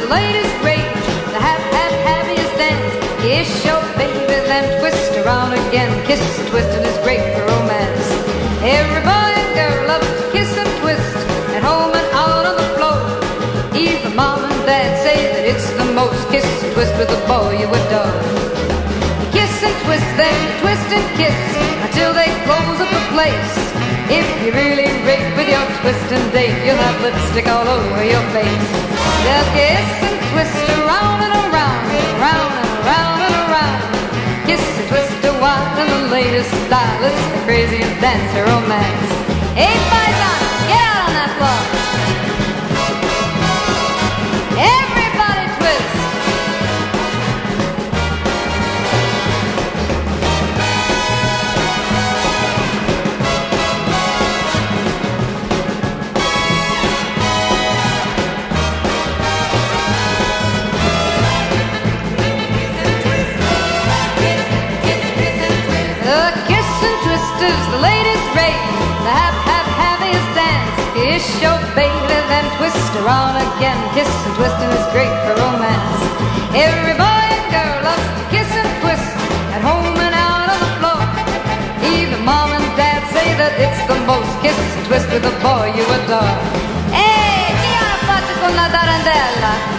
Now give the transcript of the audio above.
latest rage, the happiest dance. Kiss your baby, then twist around again. Kiss and twisting is great for romance. Every boy and girl loves to kiss and twist, at home and out on the floor. Even mom and dad say that it's the most. Kiss and twist with the boy you adore. Kiss and twist, then twist and kiss until they close up the place. If you really rake with your twist and date, you'll have lipstick all over your face. Just kiss and twist around and around, around and around and around. Kiss and twist a while in the latest style. It's the craziest dance to romance. Hey, Paisan, get out on that floor. Everybody twist. Is the latest rate, the happiest dance. Kiss your baby, then twist around again. Kiss and twisting is great for romance. Every boy and girl loves to kiss and twist, at home and out on the floor. Even mom and dad say that it's the most. Kiss and twist with the boy you adore. Ehi, chi ha fatto con la tarantella?